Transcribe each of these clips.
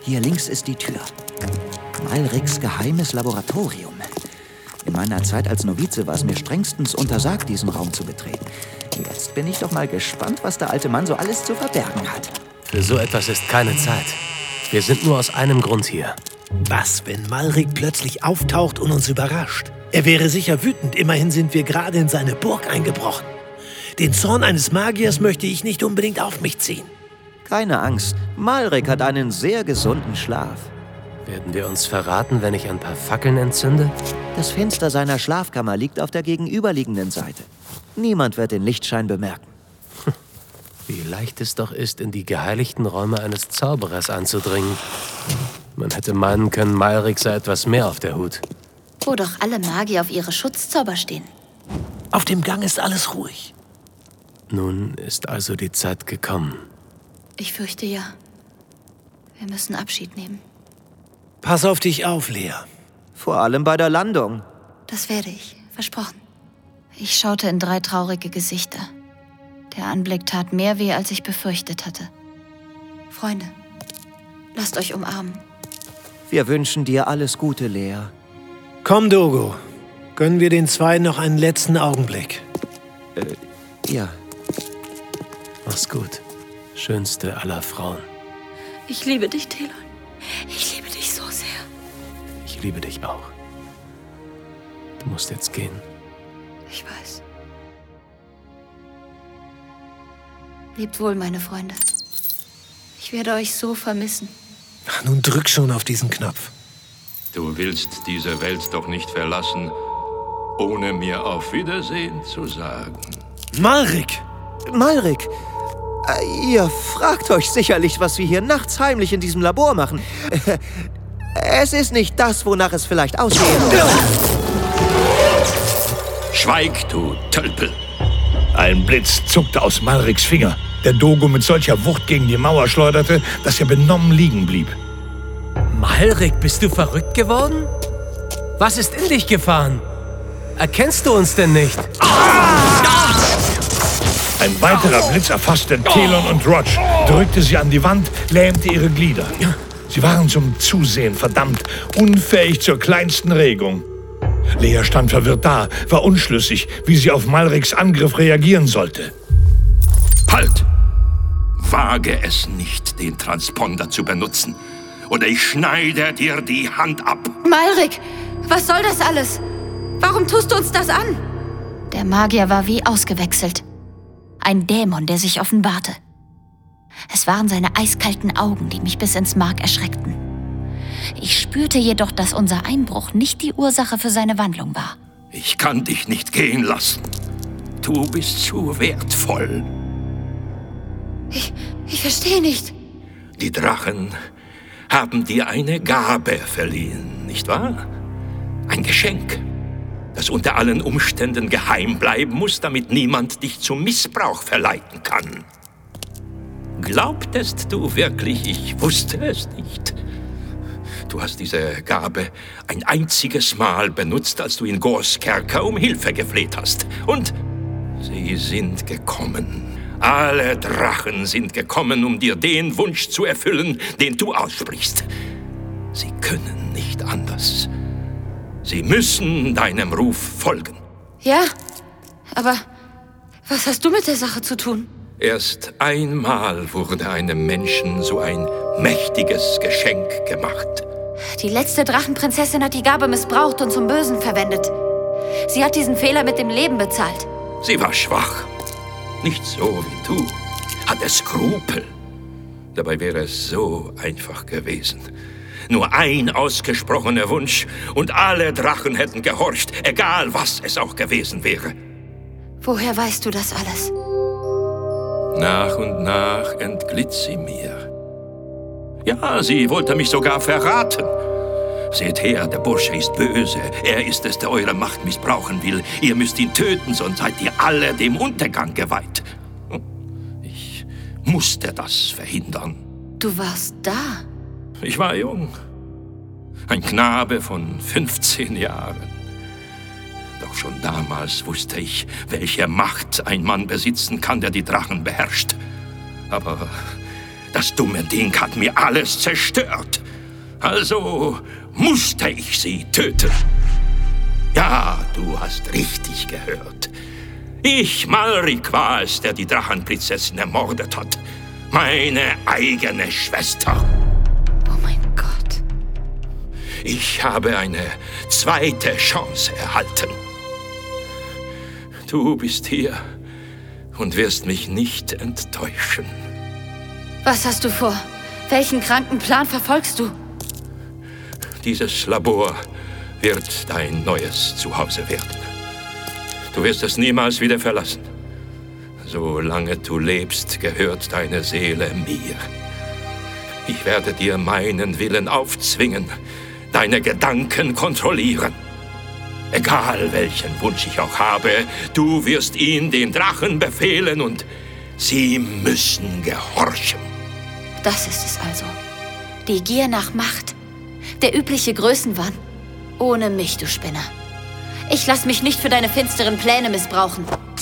Hier links ist die Tür. Malriks geheimes Laboratorium. In meiner Zeit als Novize war es mir strengstens untersagt, diesen Raum zu betreten. Jetzt bin ich doch mal gespannt, was der alte Mann so alles zu verbergen hat. Für so etwas ist keine Zeit. Wir sind nur aus einem Grund hier. Was, wenn Malrik plötzlich auftaucht und uns überrascht? Er wäre sicher wütend, immerhin sind wir gerade in seine Burg eingebrochen. Den Zorn eines Magiers möchte ich nicht unbedingt auf mich ziehen. Keine Angst, Malrik hat einen sehr gesunden Schlaf. Werden wir uns verraten, wenn ich ein paar Fackeln entzünde? Das Fenster seiner Schlafkammer liegt auf der gegenüberliegenden Seite. Niemand wird den Lichtschein bemerken. Wie leicht es doch ist, in die geheiligten Räume eines Zauberers anzudringen. Man hätte meinen können, Malrik sei etwas mehr auf der Hut. Wo doch alle Magier auf ihre Schutzzauber stehen. Auf dem Gang ist alles ruhig. Nun ist also die Zeit gekommen. Ich fürchte ja. Wir müssen Abschied nehmen. Pass auf dich auf, Lea. Vor allem bei der Landung. Das werde ich, versprochen. Ich schaute in 3 traurige Gesichter. Der Anblick tat mehr weh, als ich befürchtet hatte. Freunde, lasst euch umarmen. Wir wünschen dir alles Gute, Lea. Komm, Dogo. Gönnen wir den zwei noch einen letzten Augenblick. Ja. Mach's gut. Schönste aller Frauen. Ich liebe dich, Telon. Ich liebe dich so sehr. Ich liebe dich auch. Du musst jetzt gehen. Ich weiß. Lebt wohl, meine Freunde. Ich werde euch so vermissen. Ach, nun drück schon auf diesen Knopf. Du willst diese Welt doch nicht verlassen, ohne mir auf Wiedersehen zu sagen. Malrik! Malrik! Ihr fragt euch sicherlich, was wir hier nachts heimlich in diesem Labor machen. Es ist nicht das, wonach es vielleicht aussehen soll. Schweig, du Tölpel! Ein Blitz zuckte aus Malriks Finger, der Dogo mit solcher Wucht gegen die Mauer schleuderte, dass er benommen liegen blieb. Malrik, bist du verrückt geworden? Was ist in dich gefahren? Erkennst du uns denn nicht? Ein weiterer Blitz erfasste Telon und Roch, drückte sie an die Wand, lähmte ihre Glieder. Sie waren zum Zusehen verdammt, unfähig zur kleinsten Regung. Lea stand verwirrt da, war unschlüssig, wie sie auf Malriks Angriff reagieren sollte. Halt! Wage es nicht, den Transponder zu benutzen, oder ich schneide dir die Hand ab. Malrik, was soll das alles? Warum tust du uns das an? Der Magier war wie ausgewechselt. Ein Dämon, der sich offenbarte. Es waren seine eiskalten Augen, die mich bis ins Mark erschreckten. Ich spürte jedoch, dass unser Einbruch nicht die Ursache für seine Wandlung war. Ich kann dich nicht gehen lassen. Du bist zu wertvoll. Ich verstehe nicht. Die Drachen haben dir eine Gabe verliehen, nicht wahr? Ein Geschenk, das unter allen Umständen geheim bleiben muss, damit niemand dich zum Missbrauch verleiten kann. Glaubtest du wirklich, ich wusste es nicht? Du hast diese Gabe ein einziges Mal benutzt, als du in Gors Kerker um Hilfe gefleht hast. Und sie sind gekommen. Alle Drachen sind gekommen, um dir den Wunsch zu erfüllen, den du aussprichst. Sie können nicht anders. Sie müssen deinem Ruf folgen. Ja, aber was hast du mit der Sache zu tun? Erst einmal wurde einem Menschen so ein mächtiges Geschenk gemacht. Die letzte Drachenprinzessin hat die Gabe missbraucht und zum Bösen verwendet. Sie hat diesen Fehler mit dem Leben bezahlt. Sie war schwach. Nicht so wie du. Hatte Skrupel. Dabei wäre es so einfach gewesen. Nur ein ausgesprochener Wunsch und alle Drachen hätten gehorcht, egal was es auch gewesen wäre. Woher weißt du das alles? Nach und nach entglitt sie mir. Ja, sie wollte mich sogar verraten. Seht her, der Bursche ist böse. Er ist es, der eure Macht missbrauchen will. Ihr müsst ihn töten, sonst seid ihr alle dem Untergang geweiht. Ich musste das verhindern. Du warst da? Ich war jung. Ein Knabe von 15 Jahren. Doch schon damals wusste ich, welche Macht ein Mann besitzen kann, der die Drachen beherrscht. Aber Das dumme Ding hat mir alles zerstört. Also musste ich sie töten. Ja, du hast richtig gehört. Ich, Malrik, war es, der die Drachenprinzessin ermordet hat. Meine eigene Schwester. Oh mein Gott. Ich habe eine zweite Chance erhalten. Du bist hier und wirst mich nicht enttäuschen. Was hast du vor? Welchen kranken Plan verfolgst du? Dieses Labor wird dein neues Zuhause werden. Du wirst es niemals wieder verlassen. Solange du lebst, gehört deine Seele mir. Ich werde dir meinen Willen aufzwingen, deine Gedanken kontrollieren. Egal welchen Wunsch ich auch habe, du wirst ihn den Drachen befehlen und sie müssen gehorchen. Das ist es also. Die Gier nach Macht. Der übliche Größenwahn. Ohne mich, du Spinner. Ich lass mich nicht für deine finsteren Pläne missbrauchen.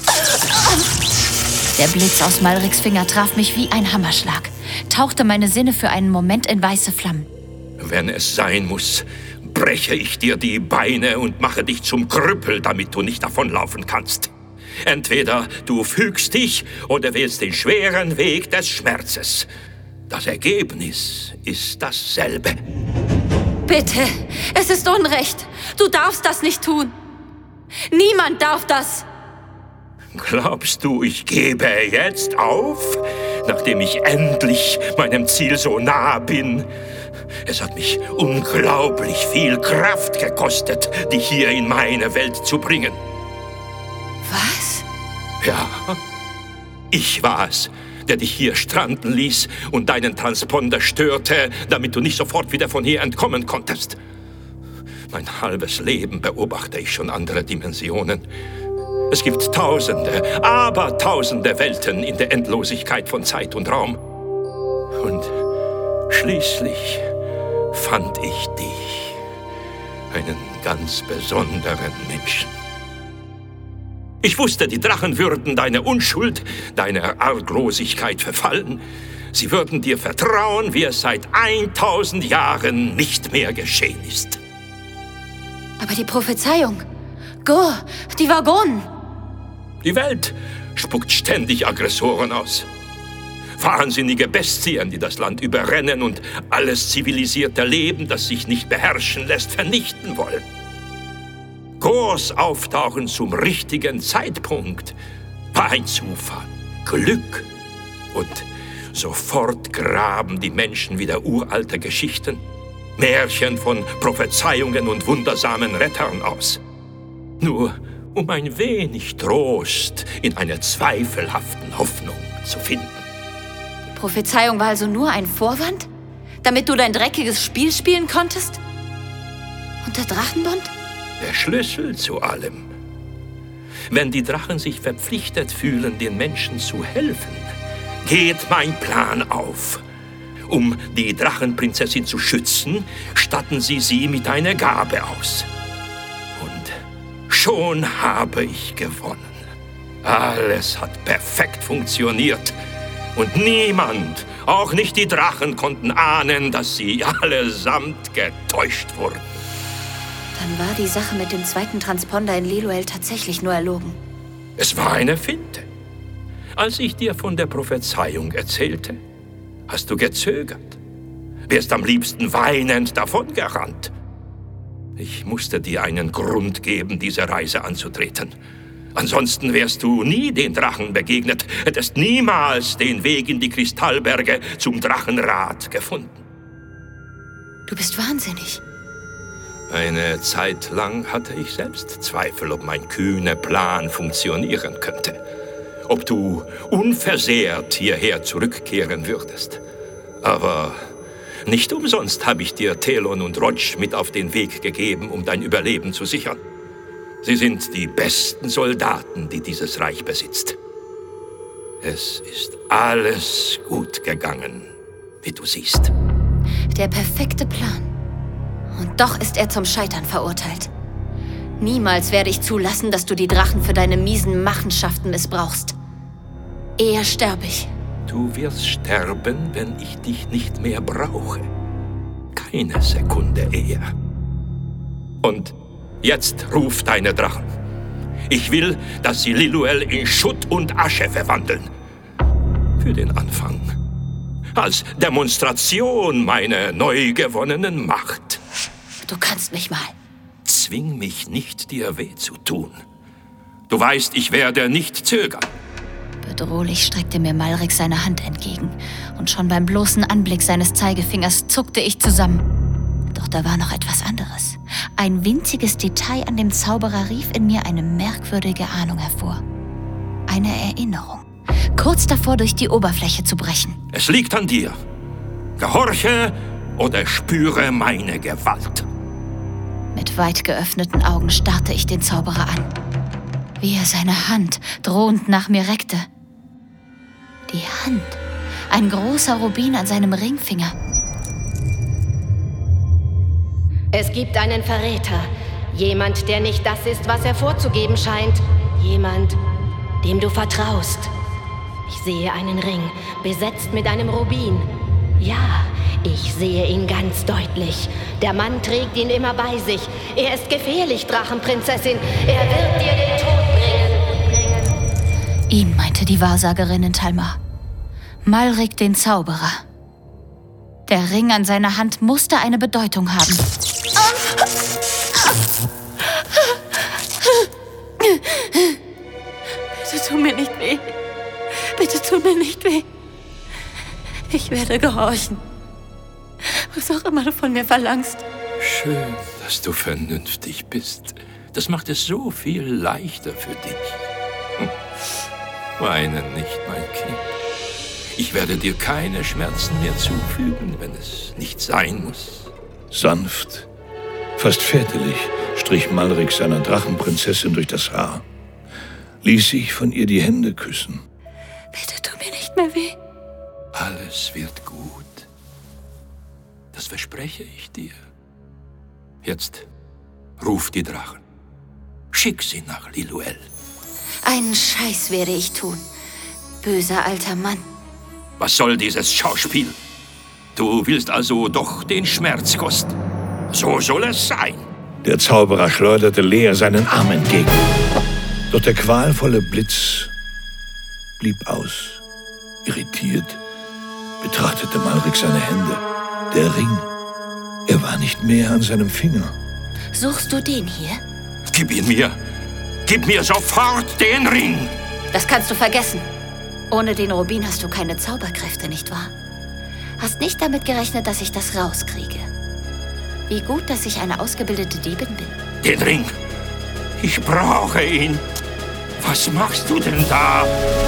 Der Blitz aus Malriks Finger traf mich wie ein Hammerschlag, tauchte meine Sinne für einen Moment in weiße Flammen. Wenn es sein muss, breche ich dir die Beine und mache dich zum Krüppel, damit du nicht davonlaufen kannst. Entweder du fügst dich oder wählst den schweren Weg des Schmerzes. Das Ergebnis ist dasselbe. Bitte, es ist Unrecht. Du darfst das nicht tun. Niemand darf das. Glaubst du, ich gebe jetzt auf, nachdem ich endlich meinem Ziel so nah bin? Es hat mich unglaublich viel Kraft gekostet, dich hier in meine Welt zu bringen. Was? Ja, ich war es, der dich hier stranden ließ und deinen Transponder störte, damit du nicht sofort wieder von hier entkommen konntest. Mein halbes Leben beobachte ich schon andere Dimensionen. Es gibt Tausende, Abertausende Welten in der Endlosigkeit von Zeit und Raum. Und schließlich fand ich dich, einen ganz besonderen Menschen. Ich wusste, die Drachen würden deine Unschuld, deine Arglosigkeit verfallen. Sie würden dir vertrauen, wie es seit 1000 Jahren nicht mehr geschehen ist. Aber die Prophezeiung. Gur, die Vagonen. Die Welt spuckt ständig Aggressoren aus. Wahnsinnige Bestien, die das Land überrennen und alles zivilisierte Leben, das sich nicht beherrschen lässt, vernichten wollen. Gors Auftauchen zum richtigen Zeitpunkt war ein Zufall, Glück. Und sofort graben die Menschen wieder uralte Geschichten, Märchen von Prophezeiungen und wundersamen Rettern aus. Nur um ein wenig Trost in einer zweifelhaften Hoffnung zu finden. Die Prophezeiung war also nur ein Vorwand? Damit du dein dreckiges Spiel spielen konntest? Und der Drachenbund? Der Schlüssel zu allem. Wenn die Drachen sich verpflichtet fühlen, den Menschen zu helfen, geht mein Plan auf. Um die Drachenprinzessin zu schützen, statten sie mit einer Gabe aus. Und schon habe ich gewonnen. Alles hat perfekt funktioniert. Und niemand, auch nicht die Drachen, konnten ahnen, dass sie allesamt getäuscht wurden. Dann war die Sache mit dem zweiten Transponder in Leluel tatsächlich nur erlogen. Es war eine Finte. Als ich dir von der Prophezeiung erzählte, hast du gezögert. Wärst am liebsten weinend davongerannt. Ich musste dir einen Grund geben, diese Reise anzutreten. Ansonsten wärst du nie den Drachen begegnet, hättest niemals den Weg in die Kristallberge zum Drachenrat gefunden. Du bist wahnsinnig. Eine Zeit lang hatte ich selbst Zweifel, ob mein kühner Plan funktionieren könnte. Ob du unversehrt hierher zurückkehren würdest. Aber nicht umsonst habe ich dir Telon und Roach mit auf den Weg gegeben, um dein Überleben zu sichern. Sie sind die besten Soldaten, die dieses Reich besitzt. Es ist alles gut gegangen, wie du siehst. Der perfekte Plan. Und doch ist er zum Scheitern verurteilt. Niemals werde ich zulassen, dass du die Drachen für deine miesen Machenschaften missbrauchst. Eher sterbe ich, Du wirst sterben, wenn ich dich nicht mehr brauche. Keine Sekunde eher. Und jetzt ruf deine Drachen. Ich will, dass sie Lilluel in Schutt und Asche verwandeln. Für den Anfang. Als Demonstration meiner neu gewonnenen Macht. Du kannst mich mal. Zwing mich nicht, dir weh zu tun. Du weißt, ich werde nicht zögern. Bedrohlich streckte mir Malrik seine Hand entgegen. Und schon beim bloßen Anblick seines Zeigefingers zuckte ich zusammen. Doch da war noch etwas anderes. Ein winziges Detail an dem Zauberer rief in mir eine merkwürdige Ahnung hervor. Eine Erinnerung. Kurz davor, durch die Oberfläche zu brechen. Es liegt an dir. Gehorche oder spüre meine Gewalt. Mit weit geöffneten Augen starrte ich den Zauberer an. Wie er seine Hand drohend nach mir reckte. Die Hand. Ein großer Rubin an seinem Ringfinger. Es gibt einen Verräter. Jemand, der nicht das ist, was er vorzugeben scheint. Jemand, dem du vertraust. Ich sehe einen Ring, besetzt mit einem Rubin. Ja, ich sehe ihn ganz deutlich. Der Mann trägt ihn immer bei sich. Er ist gefährlich, Drachenprinzessin. Er wird dir den Tod bringen. Ihn meinte die Wahrsagerin in Talmar. Malrik den Zauberer. Der Ring an seiner Hand musste eine Bedeutung haben. Bitte tu mir nicht weh. Bitte tu mir nicht weh. Ich werde gehorchen. Was auch immer du von mir verlangst. Schön, dass du vernünftig bist. Das macht es so viel leichter für dich. Weine nicht, mein Kind. Ich werde dir keine Schmerzen mehr zufügen, wenn es nicht sein muss. Sanft, fast väterlich, strich Malrik seiner Drachenprinzessin durch das Haar. Ließ sich von ihr die Hände küssen. Bitte tu mir nicht mehr weh. Alles wird gut. Das verspreche ich dir. Jetzt ruf die Drachen. Schick sie nach Lilluel. Einen Scheiß werde ich tun. Böser alter Mann. Was soll dieses Schauspiel? Du willst also doch den Schmerz kosten. So soll es sein. Der Zauberer schleuderte Lea seinen Arm entgegen. Doch der qualvolle Blitz blieb aus. Irritiert betrachtete Malrik seine Hände. Der Ring, er war nicht mehr an seinem Finger. Suchst du den hier? Gib ihn mir. Gib mir sofort den Ring. Das kannst du vergessen. Ohne den Rubin hast du keine Zauberkräfte, nicht wahr? Hast nicht damit gerechnet, dass ich das rauskriege. Wie gut, dass ich eine ausgebildete Diebin bin. Den Ring. Ich brauche ihn. Was machst du denn da?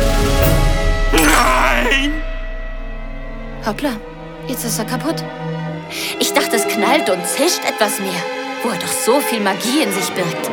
Nein! Hoppla, jetzt ist er kaputt. Ich dachte, es knallt und zischt etwas mehr, wo er doch so viel Magie in sich birgt.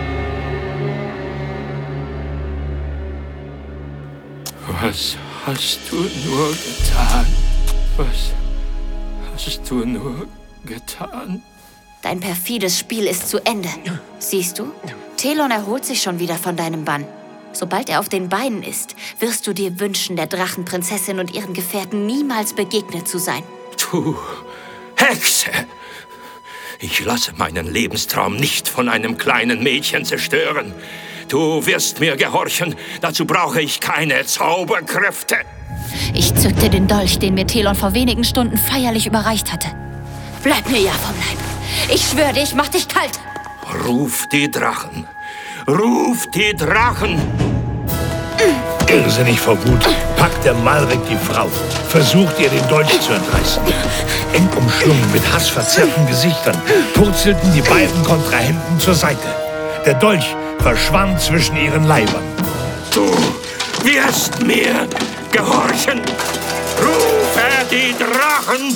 Was hast du nur getan? Was hast du nur getan? Dein perfides Spiel ist zu Ende. Siehst du? Telon erholt sich schon wieder von deinem Bann. Sobald er auf den Beinen ist, wirst du dir wünschen, der Drachenprinzessin und ihren Gefährten niemals begegnet zu sein. Du Hexe! Ich lasse meinen Lebenstraum nicht von einem kleinen Mädchen zerstören. Du wirst mir gehorchen, dazu brauche ich keine Zauberkräfte. Ich zückte den Dolch, den mir Telon vor wenigen Stunden feierlich überreicht hatte. Bleib mir ja vom Leib. Ich schwöre dir, ich mach dich kalt. Ruf die Drachen. Ruf die Drachen. Irrsinnig vor Wut packt der Malrik die Frau, versucht ihr den Dolch zu entreißen. Eng umschlungen mit hassverzerrten Gesichtern purzelten die beiden Kontrahenten zur Seite. Der Dolch verschwand zwischen ihren Leibern. Du wirst mir gehorchen. Rufe die Drachen.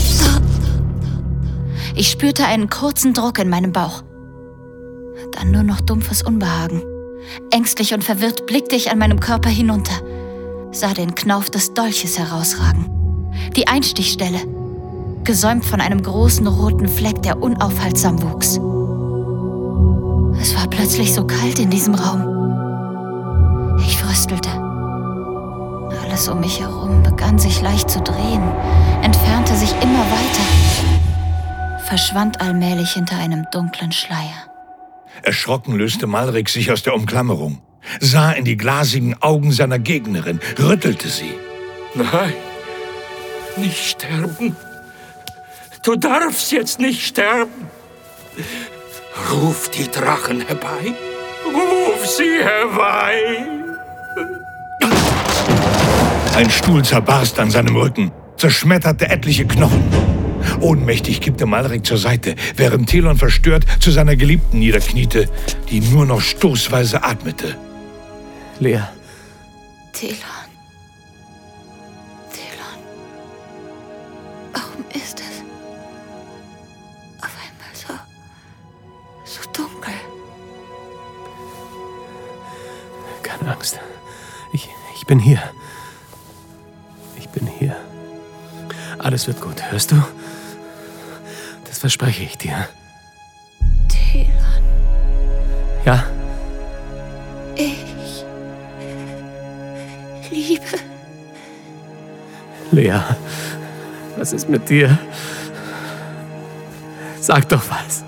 Ich spürte einen kurzen Druck in meinem Bauch. Dann nur noch dumpfes Unbehagen. Ängstlich und verwirrt blickte ich an meinem Körper hinunter, sah den Knauf des Dolches herausragen. Die Einstichstelle, gesäumt von einem großen roten Fleck, der unaufhaltsam wuchs. Es war plötzlich so kalt in diesem Raum. Ich fröstelte. Alles um mich herum begann sich leicht zu drehen, entfernte sich immer weiter, verschwand allmählich hinter einem dunklen Schleier. Erschrocken löste Malrik sich aus der Umklammerung, sah in die glasigen Augen seiner Gegnerin, rüttelte sie. Nein, nicht sterben. Du darfst jetzt nicht sterben. Ruf die Drachen herbei. Ruf sie herbei. Ein Stuhl zerbarst an seinem Rücken, zerschmetterte etliche Knochen. Ohnmächtig kippte Malrik zur Seite, während Telon verstört zu seiner Geliebten niederkniete, die nur noch stoßweise atmete. Lea. Telon. Warum ist es auf einmal so dunkel? Keine Angst. Ich bin hier. Ich bin hier. Alles wird gut, hörst du? Das verspreche ich dir. Telon. Ja? Ich liebe. Lea, was ist mit dir? Sag doch was.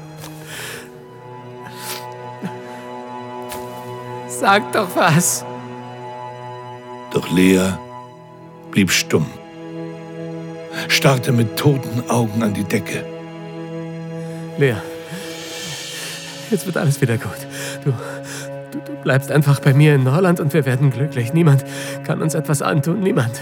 Sag doch was. Doch Lea blieb stumm, starrte mit toten Augen an die Decke. Lea, jetzt wird alles wieder gut. Du bleibst einfach bei mir in Norland und wir werden glücklich. Niemand kann uns etwas antun, niemand.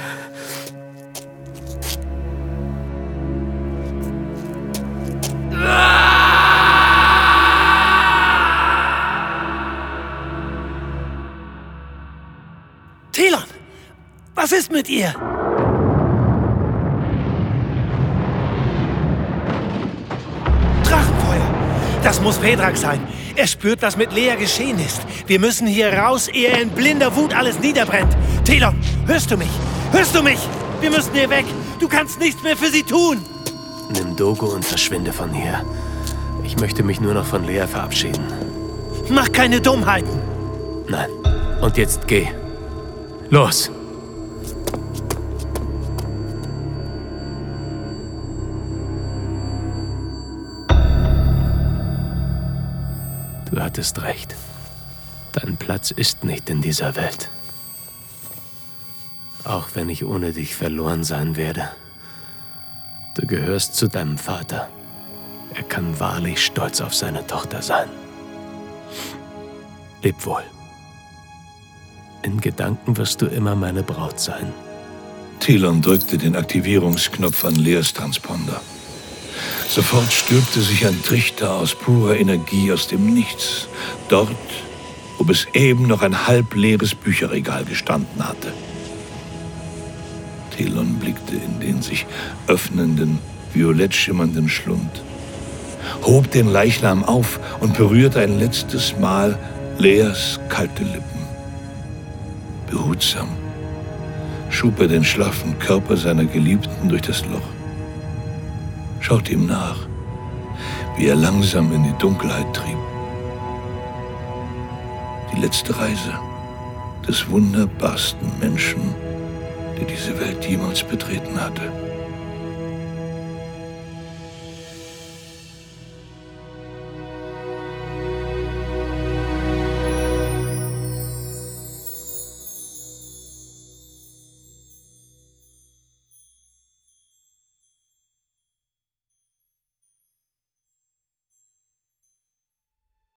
Telon! Was ist mit ihr? Drachenfeuer! Das muss Pedrak sein. Er spürt, was mit Lea geschehen ist. Wir müssen hier raus, ehe er in blinder Wut alles niederbrennt. Telon, hörst du mich? Hörst du mich? Wir müssen hier weg. Du kannst nichts mehr für sie tun. Nimm Dogo und verschwinde von hier. Ich möchte mich nur noch von Lea verabschieden. Mach keine Dummheiten. Nein. Und jetzt geh. Los! Du hattest recht. Dein Platz ist nicht in dieser Welt. Auch wenn ich ohne dich verloren sein werde. Du gehörst zu deinem Vater. Er kann wahrlich stolz auf seine Tochter sein. Leb wohl. In Gedanken wirst du immer meine Braut sein. Telon drückte den Aktivierungsknopf an Leas Transponder. Sofort stülpte sich ein Trichter aus purer Energie aus dem Nichts, dort, wo bis eben noch ein halb leeres Bücherregal gestanden hatte. Telon blickte in den sich öffnenden, violett schimmernden Schlund, hob den Leichnam auf und berührte ein letztes Mal Leas kalte Lippen. Behutsam schub er den schlaffen Körper seiner Geliebten durch das Loch. Schaute ihm nach, wie er langsam in die Dunkelheit trieb. Die letzte Reise des wunderbarsten Menschen, der diese Welt jemals betreten hatte.